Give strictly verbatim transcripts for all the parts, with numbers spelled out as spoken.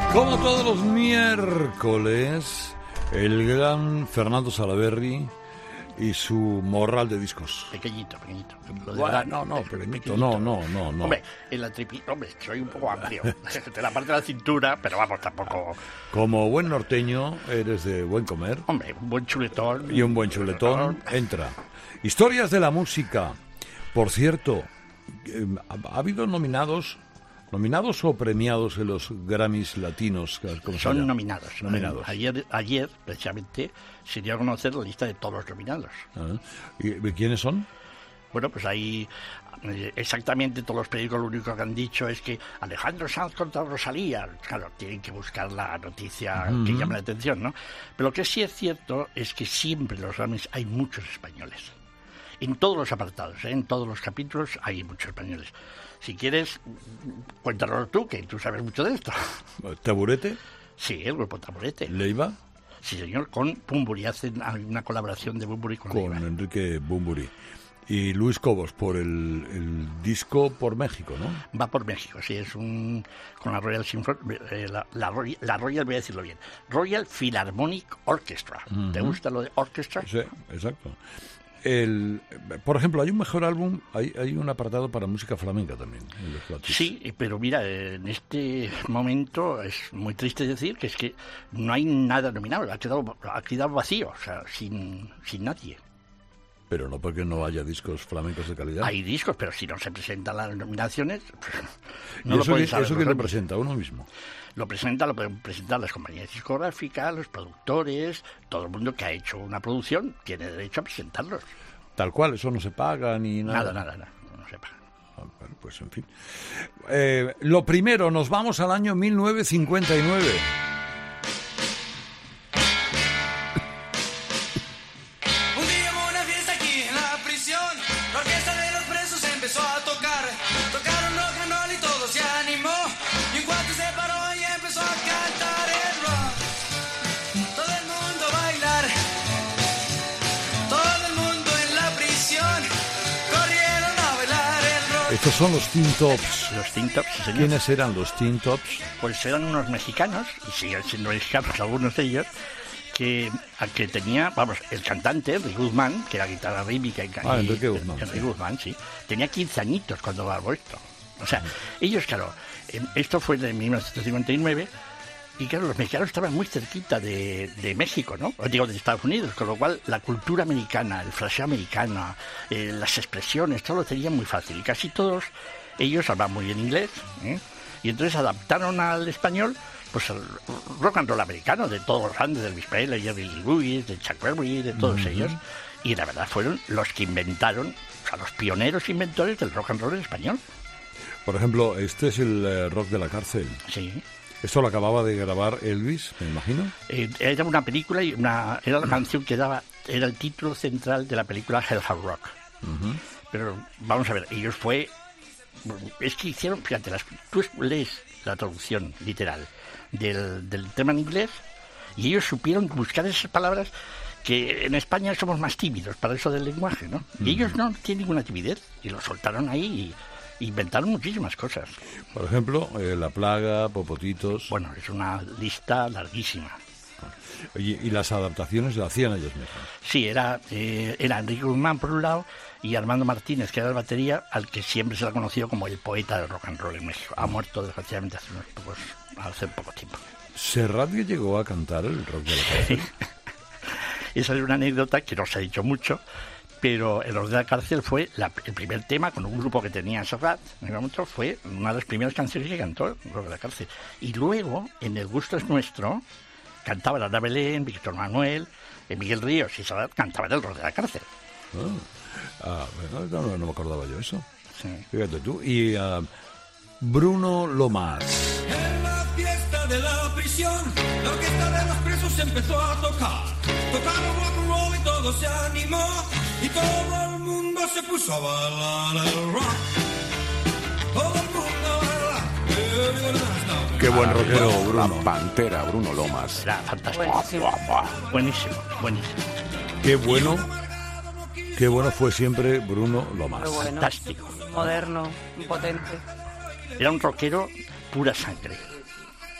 Como todos los miércoles, el gran Fernando Salaverry y su morral de discos. Pequeñito, pequeñito. Lo de Bueno, la- no, no, eh, pequeñito, pequeñito. no, no, no, no. Hombre, en la tripi... Hombre, soy un poco amplio. De la parte de la cintura, pero vamos, tampoco... Como buen norteño, eres de buen comer Hombre, un buen chuletón. y un buen chuletón. Entra. Historias de la música. Por cierto, eh, ha, ha habido nominados... ¿Nominados o premiados en los Grammys latinos? ¿Cómo se Son llama? nominados. Nominados. Ayer, ayer, precisamente, se dio a conocer la lista de todos los nominados. Ah, ¿y quiénes son? Bueno, pues ahí eh, exactamente todos los periódicos lo único que han dicho es que Alejandro Sanz contra Rosalía. Claro, tienen que buscar la noticia Uh-huh. que llame la atención, ¿no? Pero lo que sí es cierto es que siempre en los Grammys hay muchos españoles. En todos los apartados, ¿eh? En todos los capítulos hay muchos españoles. Si quieres, cuéntanos tú, que tú sabes mucho de esto. ¿Taburete? Sí, el grupo Taburete. ¿Leiva? Sí, señor, con Bunbury. Hacen una colaboración de Bunbury con, Con Leiva. Enrique Bunbury. Y Luis Cobos por el, el disco por México, ¿no? Va por México, sí, es un... con la Royal Symphony... Eh, la, la, Royal, la Royal, voy a decirlo bien, Royal Philharmonic Orchestra. Uh-huh. ¿Te gusta lo de orchestra? Sí, exacto. El, por ejemplo, hay un mejor álbum, hay, hay un apartado para música flamenca también. En los Latis. Sí, pero mira, en este momento es muy triste decir que es que no hay nada nominado, ha quedado, ha quedado vacío, o sea, sin, sin nadie. Pero no porque no haya discos flamencos de calidad. Hay discos, pero si no se presentan las nominaciones, pues, no ¿Y lo eso, pueden que- saber eso los que Grammys. representa uno mismo? Lo presenta, lo pueden presentar las compañías discográficas, los productores, todo el mundo que ha hecho una producción tiene derecho a presentarlos. Tal cual, eso no se paga ni nada. Nada, nada, nada, no se paga. Ah, bueno, pues en fin. Eh, lo primero, nos vamos al año mil novecientos cincuenta y nueve. Un día hubo una fiesta aquí en la prisión. La orquesta de los presos empezó a tocar. Tocaron rock and roll y todo se animó. Y un cuate se paró y empezó a cantar el rock. Todo el mundo a bailar. Todo el mundo en la prisión. Corrieron a bailar el rock. Estos son los Teen Tops. Los Teen Tops, sí, señor. ¿Quiénes eran los Teen Tops? Pues eran unos mexicanos, y siguen siendo mexicanos algunos de ellos, que, a que tenía, vamos, el cantante, Enrique Guzmán, que era guitarra rítmica y Ah, Enrique Guzmán, Enrique sí. Guzmán, sí. Tenía quince añitos cuando grabó esto. O sea, ellos, claro, em, esto fue de mil novecientos cincuenta y nueve, y claro, los mexicanos estaban muy cerquita de, de México, ¿no? O digo, de Estados Unidos, con lo cual la cultura americana, el fraseo americano, eh, las expresiones, todo lo tenían muy fácil. Y casi todos ellos hablaban muy bien inglés, ¿eh? Y entonces adaptaron al español pues el rock and roll americano de todos los grandes, de Elvis Presley, Jerry Lee Lewis, de Chuck Berry, de todos uh-huh. ellos. Y la verdad fueron los que inventaron, o sea, los pioneros inventores del rock and roll en español. Por ejemplo, este es el eh, rock de la cárcel. Sí. Esto lo acababa de grabar Elvis, me imagino. Eh, era una película y una era la canción que daba, era el título central de la película Hell Hell Rock. Uh-huh. Pero vamos a ver, ellos fue, es que hicieron, fíjate, las, tú lees la traducción literal del, del tema en inglés y ellos supieron buscar esas palabras que en España somos más tímidos para eso del lenguaje, ¿no? Uh-huh. Y ellos no tienen ninguna timidez y lo soltaron ahí y inventaron muchísimas cosas. Por ejemplo, eh, La Plaga, Popotitos... Bueno, es una lista larguísima. Oye, ¿y las adaptaciones las hacían ellos mismos? Sí, era, eh, era Enrique Guzmán por un lado y Armando Martínez, que era el batería, al que siempre se le ha conocido como el poeta del rock and roll en México. Ha muerto desgraciadamente hace unos pocos, hace poco tiempo. ¿Serrat que llegó a cantar el rock de la cárcel? Esa es una anécdota que no se ha dicho mucho, pero el rock de la cárcel fue la, el primer tema con un grupo que tenía Serrat, en el momento fue una de las primeras canciones que cantó el rock de la cárcel. Y luego, en El gusto es nuestro, cantaba Ana Belén, Víctor Manuel, Miguel Ríos y Serrat cantaban el rock de la cárcel. Ah, ah bueno, no, no me acordaba yo eso. Sí. Fíjate tú. Y uh, Bruno Lomas. En la fiesta de la prisión, la orquesta de los presos empezó a tocar. Tocaron rock and roll y todo se animó. Y todo el mundo se puso a bailar el rock. Todo el mundo a bailar. Qué buen rockero, Bruno. La Pantera, Bruno Lomas. Era fantástico. Buenísimo. Buenísimo, buenísimo. Qué bueno, qué bueno fue siempre Bruno Lomas. Muy bueno. Fantástico. Moderno, potente. Era un rockero pura sangre.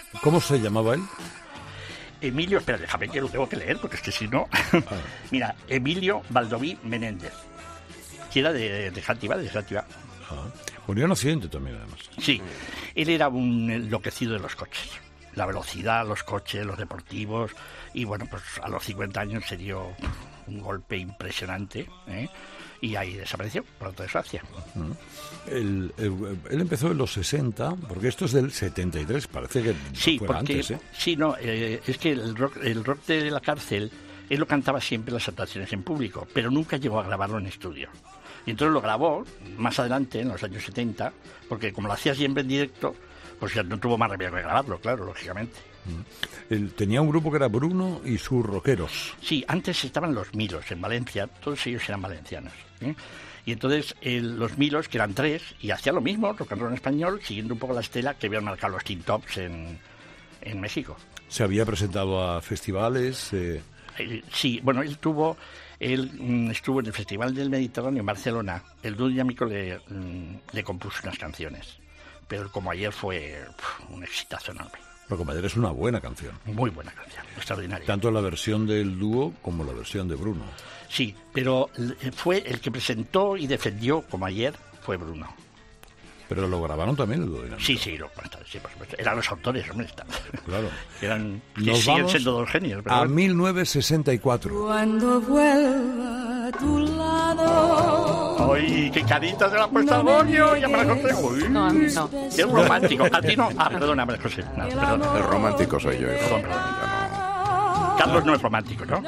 ¿Cómo se llamaba él? Emilio, espera, déjame que lo tengo que leer, porque es que si no... Mira, Emilio Baldoví Menéndez, que era de, de Játiva, de Játiva. Ah, murió en accidente también, además. Sí, él era un enloquecido de los coches. La velocidad, los coches, los deportivos. Y bueno, pues a los cincuenta años se dio un golpe impresionante, ¿eh? Y ahí desapareció, por otra desgracia. Uh-huh. Él, él, él empezó en los sesenta, porque esto es del setenta y tres, parece que sí, fuera porque, antes, ¿eh? Sí, no, eh, es que el rock, el rock de la cárcel, él lo cantaba siempre en las actuaciones en público, pero nunca llegó a grabarlo en estudio. Y entonces lo grabó más adelante, en los años setenta, porque como lo hacía siempre en directo, pues ya no tuvo más remedio que grabarlo, claro, lógicamente. Mm. Él tenía un grupo que era Bruno y sus rockeros. Sí, antes estaban los Milos en Valencia, todos ellos eran valencianos, ¿eh? Y entonces el, los Milos, que eran tres, y hacían lo mismo, rock and roll en español, siguiendo un poco la estela que habían marcado los Teen Tops en, en México. Se había presentado a festivales. Eh... Eh, sí, bueno, él tuvo... Él mm, estuvo en el Festival del Mediterráneo en Barcelona. El dúo dinámico le, mm, le compuso unas canciones. Pero el Como Ayer fue pff, un exitazo enorme. Pero Como Ayer es una buena canción. Muy buena canción, extraordinaria. Tanto la versión del dúo como la versión de Bruno. Sí, pero fue el que presentó y defendió Como Ayer fue Bruno. Pero lo grabaron también el dúo dinámico. Sí, sí, lo, sí, por supuesto. Eran los autores, hombre. Claro. Eran, Nos siguen vamos siendo dos genios. Pero a bueno. mil novecientos sesenta y cuatro. Cuando vuelva a tu lado. ¡Ay, qué carita se la ha puesto al Bonio! Ya me la conté. Uy, No, a mí no. qué romántico. A ti no. Ah, perdona, María José. No, perdón. El romántico soy yo. hijo. Perdón, perdón. Ya Carlos no es romántico, ¿no?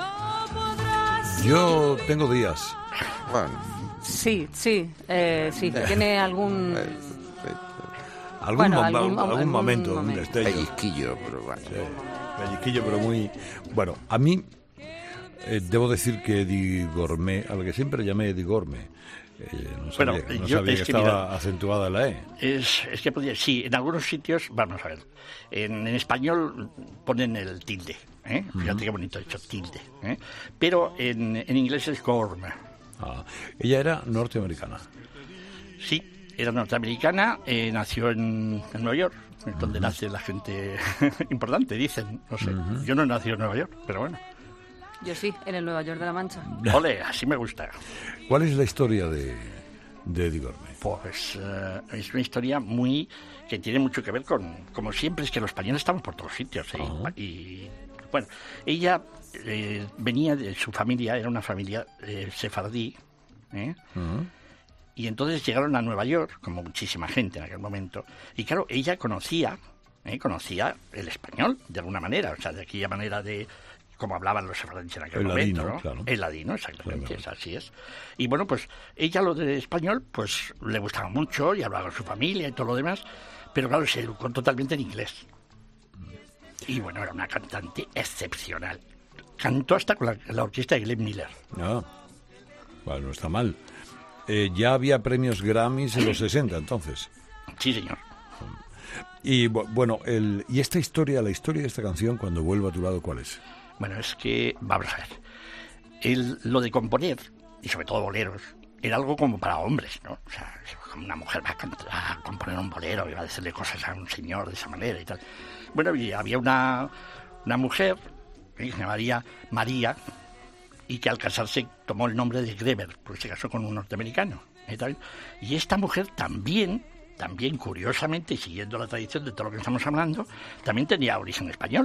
Yo tengo días. no. Bueno, Sí, sí, eh, sí, tiene algún... eh, Algún, Bueno, mo- algún- algún, algún momento, un momento. destello. pellizquillo, pero bueno. Sí, pellizquillo, pero muy... Bueno, a mí, eh, debo decir que Eddie Gourmet, al que siempre llamé Eddie Gourmet, eh, no sabía, Bueno, no yo- sabía es que que estaba mira- acentuada la E. Es, es que podría, sí, en algunos sitios, vamos a ver, en, en español ponen el tilde, ¿eh? Fíjate qué bonito he dicho, tilde, ¿eh? Pero en, en inglés es gourmet. Ah, ella era norteamericana. Sí, era norteamericana, eh, nació en, en Nueva York, donde nace la gente importante, dicen, no sé. Yo no he nacido en Nueva York, pero bueno. Yo sí, en el Nueva York de la Mancha. Ole, así me gusta. ¿Cuál es la historia de, de Eddie Gourmet? Pues eh, es una historia muy que tiene mucho que ver con, como siempre, es que los españoles estamos por todos sitios. ¿eh? Ajá. Y bueno, ella eh, venía de su familia, era una familia eh, sefardí, ¿eh? Ujú. Y entonces llegaron a Nueva York, como muchísima gente en aquel momento, y claro, ella conocía, ¿eh? conocía el español de alguna manera, o sea, de aquella manera de como hablaban los sefardíes en aquel El momento, ladino, ¿no? claro. El ladino, exactamente, Claro. es, así es. Y bueno, pues ella lo de español, pues le gustaba mucho y hablaba con su familia y todo lo demás, pero claro, se educó totalmente en inglés. Y bueno, era una cantante excepcional. Cantó hasta con la, la orquesta de Glenn Miller. Ah, bueno, no está mal. Eh, ya había premios Grammys en los sesenta, entonces. Sí, señor. Y bu- bueno, el, y esta historia, la historia de esta canción, Cuando vuelva a tu lado, ¿cuál es? Bueno, es que, vamos a ver, el, lo de componer, y sobre todo boleros, era algo como para hombres, ¿no? O sea, como una mujer va a, cantar, a componer un bolero y va a decirle cosas a un señor de esa manera y tal. Bueno, y había una, una mujer, ¿eh? que se llamaría María, y que al casarse tomó el nombre de Greber, porque se casó con un norteamericano. ¿eh? También. Y esta mujer también, también curiosamente, siguiendo la tradición de todo lo que estamos hablando, también tenía origen español.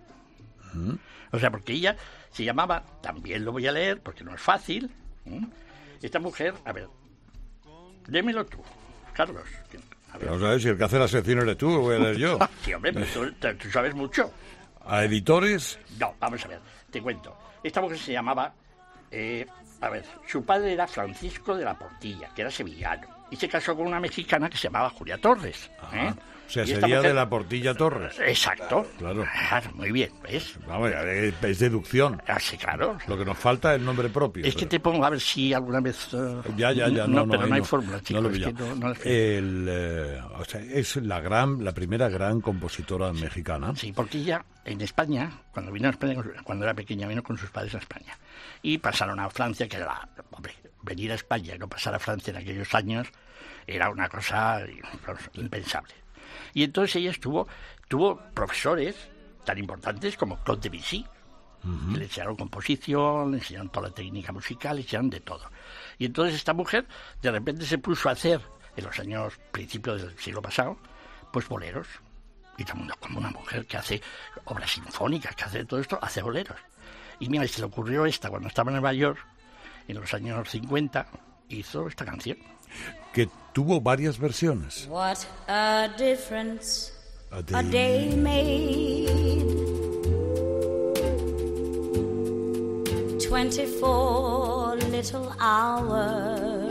O sea, porque ella se llamaba, también lo voy a leer porque no es fácil, ¿eh? Esta mujer, a ver, lémelo tú, Carlos. A ver. Vamos a ver, si el que hace la sección eres tú, lo voy a leer yo. Sí, hombre, pero tú, tú sabes mucho. A editores, No, vamos a ver, te cuento. Esta mujer se llamaba, eh, a ver, su padre era Francisco de la Portilla, que era sevillano, y se casó con una mexicana que se llamaba Julia Torres. ¿eh? o sea, Y esta sería mujer- de la Portilla Torres. Exacto. Claro. Claro, muy bien, ¿ves? Vamos, es, es deducción. Así, claro. Lo que nos falta es el nombre propio. Es que pero- te pongo a ver si alguna vez... eh, Ya, ya, ya, no, no, pero ahí no hay fórmula, chicos. no lo he es que pillado. no- no es fácil. El, eh, o sea, es la gran, la primera gran compositora mexicana. Sí, porque ella en España, cuando vino a España, cuando era pequeña, vino con sus padres a España. Y pasaron a Francia, que era, hombre, venir a España y no pasar a Francia en aquellos años era una cosa vamos, impensable. Y entonces ella estuvo, tuvo profesores tan importantes como Claude Debussy. Uh-huh. Le enseñaron composición, le enseñaron toda la técnica musical, le enseñaron de todo. Y entonces esta mujer de repente se puso a hacer, en los años principios del siglo pasado, pues boleros. Y todo el mundo, como una mujer que hace obras sinfónicas, que hace todo esto, hace boleros. Y mira, se le ocurrió esta cuando estaba en Nueva York, en los años cincuenta, hizo esta canción. Que tuvo varias versiones. What a difference A day, a day made. Twenty-four little hours.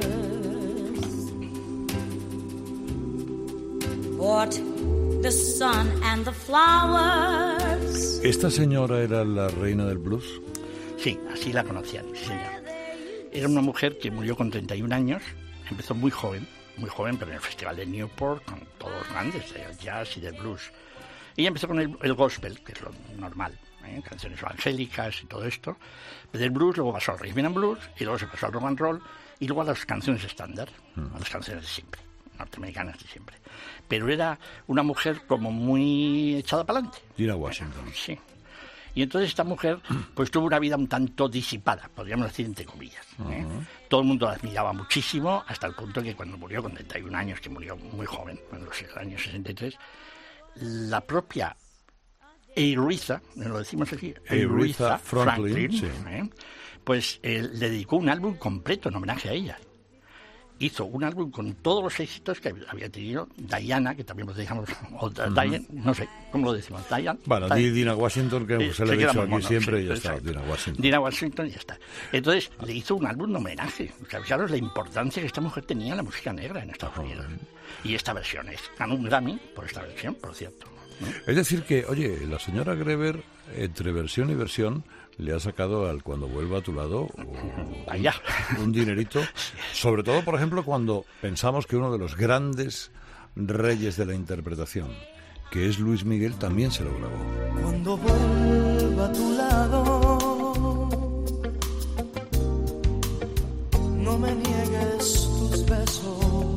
What the sun and the flowers. ¿Esta señora era la reina del blues? Sí, así la conocían, sí señor. Era una mujer que murió con treinta y un años, empezó muy joven, muy joven, pero en el Festival de Newport, con todos los grandes, del jazz y del blues. Ella empezó con el, el gospel, que es lo normal, ¿eh? Canciones evangélicas y todo esto. Del blues, luego pasó al rhythm and blues, y luego se pasó al rock and roll, y luego a las canciones estándar, a las canciones de siempre, norteamericanas de siempre. Pero era una mujer como muy echada para adelante. Dina Washington. Sí. Y entonces esta mujer pues tuvo una vida un tanto disipada, podríamos decir entre comillas. ¿eh? Uh-huh. Todo el mundo la admiraba muchísimo, hasta el punto que cuando murió con treinta y un años, que murió muy joven, en los años sesenta y tres, la propia Eloisa, lo decimos aquí, Eloisa Franklin, Franklin sí. ¿eh? pues eh, le dedicó un álbum completo en homenaje a ella. Hizo un álbum con todos los éxitos que había tenido Diana, que también lo decíamos, o uh-huh. Diane, no sé, ¿cómo lo decimos? Diane. Bueno, Diana, Dina Washington, que eh, se le ha dicho aquí monos, siempre, sí, y ya está, Dina Washington. Dina Washington, y ya está. Entonces, le hizo un álbum de homenaje. O sea, fijaros la importancia que esta mujer tenía en la música negra en Estados Unidos. Uh-huh. Y esta versión es, ganó un Grammy por esta versión, por cierto. ¿no? Es decir que, oye, la señora Greber, entre versión y versión, le ha sacado al Cuando vuelva a tu lado un, Allá. un dinerito, sobre todo, por ejemplo, cuando pensamos que uno de los grandes reyes de la interpretación, que es Luis Miguel, también se lo grabó. Cuando vuelva a tu lado, no me niegues tus besos,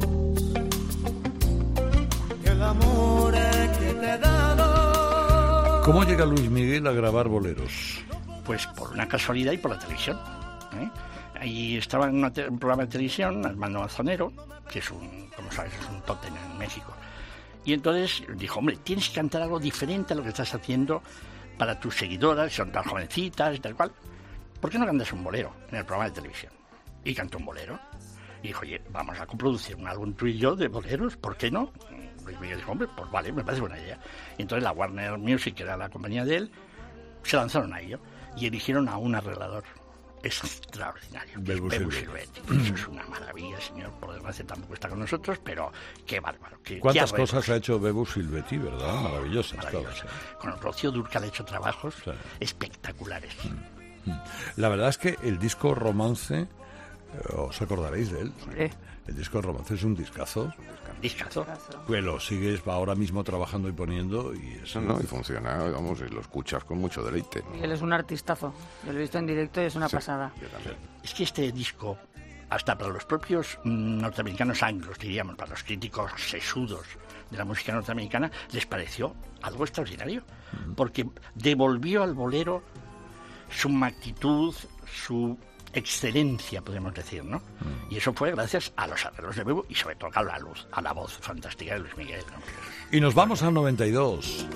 que el amor que te he dado. ¿Cómo llega Luis Miguel a grabar boleros? Pues por una casualidad y por la televisión. ¿eh? Ahí estaba en una te- un programa de televisión, Armando Manzanero, que es un, como sabes, es un tótem en México. Y entonces dijo, hombre, tienes que cantar algo diferente a lo que estás haciendo para tus seguidoras, son tan jovencitas y tal cual. ¿Por qué no cantas un bolero en el programa de televisión? Y cantó un bolero. Y dijo, oye, vamos a coproducir un álbum tú y yo de boleros, ¿por qué no? Y Miguel dijo, hombre, pues vale, me parece buena idea. Y entonces la Warner Music, que era la compañía de él, se lanzaron a ello. Y eligieron a un arreglador extraordinario, que Bebu es Bebu Silvetti. Silvetti. Eso es una maravilla, señor. Por desgracia tampoco está con nosotros, pero qué bárbaro. Qué, ¿Cuántas qué cosas ha hecho Bebu Silvetti, verdad? Maravillosas. Maravilloso. Todas. Con el Rocío Dúrcal ha hecho trabajos Sí. espectaculares. La verdad es que el disco Romance, eh, os acordaréis de él. Sí. El disco Romance es un discazo. Discazo. Pues lo sigues ahora mismo trabajando y poniendo y eso No, no, y funciona, vamos, y lo escuchas con mucho deleite. Y él es un artistazo. Yo lo he visto en directo y es una Sí, pasada. yo también. Es que este disco, hasta para los propios mm, norteamericanos anglos, diríamos, para los críticos sesudos de la música norteamericana, les pareció algo extraordinario, uh-huh. porque devolvió al bolero su magnitud, su excelencia, podemos decir, ¿no? Uh-huh. Y eso fue gracias a los arreglos de Bebu y sobre todo a la luz, a la voz fantástica de Luis Miguel, ¿no? Y nos vamos al noventa y dos.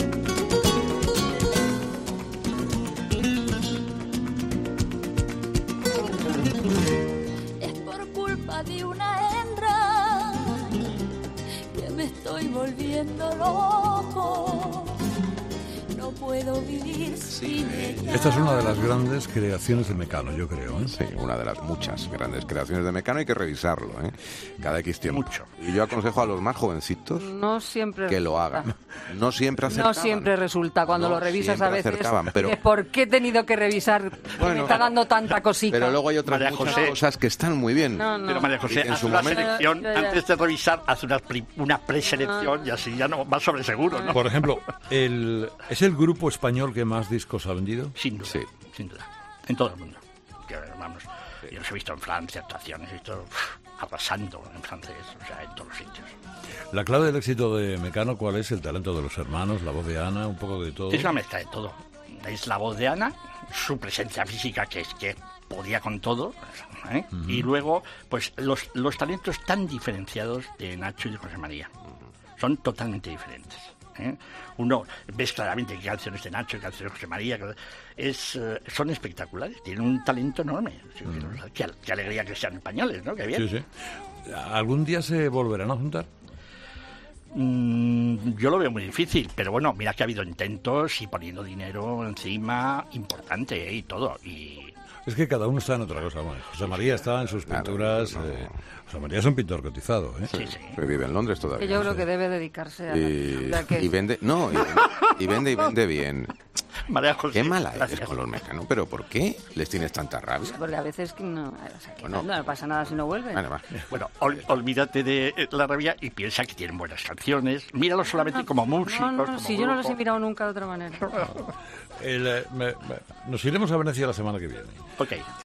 Es por culpa de una hembra que me estoy volviendo loco. No puedo vivir sin ella. Esta es una de las grandes creaciones de Mecano, yo creo, ¿eh? Sí, una de las muchas grandes creaciones de Mecano, hay que revisarlo, ¿eh? Cada X tiempo. Mucho. Y yo aconsejo a los más jovencitos No siempre que lo resulta. hagan. No siempre acertaban. No siempre resulta. Cuando No lo revisas a siempre veces, acertaban, pero- dices, ¿por qué he tenido que revisar? Que Bueno, me está dando tanta cosita. Pero luego hay otras María muchas José. cosas que están muy bien. No, no. Pero María Y José, en haz su una momento- selección, Ya, ya, ya. antes de revisar, haz una, pri- una preselección y así ya no va sobre seguro, ¿no? Por ejemplo, el, ¿es el grupo español que más discos ha vendido? Sin duda, Sí. sin duda. En todo el mundo. Que, vamos, yo los he visto en Francia, actuaciones, he visto uf, arrasando en francés, o sea, en todos los sitios. La clave del éxito de Mecano, ¿cuál es? El talento de los hermanos, la voz de Ana, un poco de todo. Es una mezcla de todo. Es la voz de Ana, su presencia física, que es que podía con todo, ¿eh? Uh-huh. Y luego, pues, los, los talentos tan diferenciados de Nacho y de José María. Uh-huh. Son totalmente diferentes. ¿eh? Uno, ves claramente qué canciones de Nacho, qué canciones de José María, es, uh, son espectaculares, tienen un talento enorme. Uh-huh. Qué, qué alegría que sean españoles, ¿no? Qué bien. Sí, sí. ¿Algún día se volverán a juntar? Mm, yo lo veo muy difícil, pero bueno, mira que ha habido intentos y poniendo dinero encima importante, ¿eh? Y todo, y... Es que cada uno está en otra cosa. Bueno, José María está en sus pinturas. Claro, no, no. Eh, José María es un pintor cotizado, ¿eh? Sí, sí. Pero vive en Londres todavía. Que yo creo sí. que debe dedicarse a... Y, la que... y vende... No, y vende, y vende, y vende bien. María José, qué mala gracias. eres con los Mecano, pero ¿por qué les tienes tanta rabia? Porque a veces que no, o sea, que bueno, no, no pasa nada si no vuelven. Bueno, va. Bueno, ol, olvídate de la rabia y piensa que tienen buenas canciones. Míralos solamente no, como músicos. No, no, como si grupo. yo no los he mirado nunca de otra manera. El, eh, me, me, nos iremos a Venecia la semana que viene. Ok.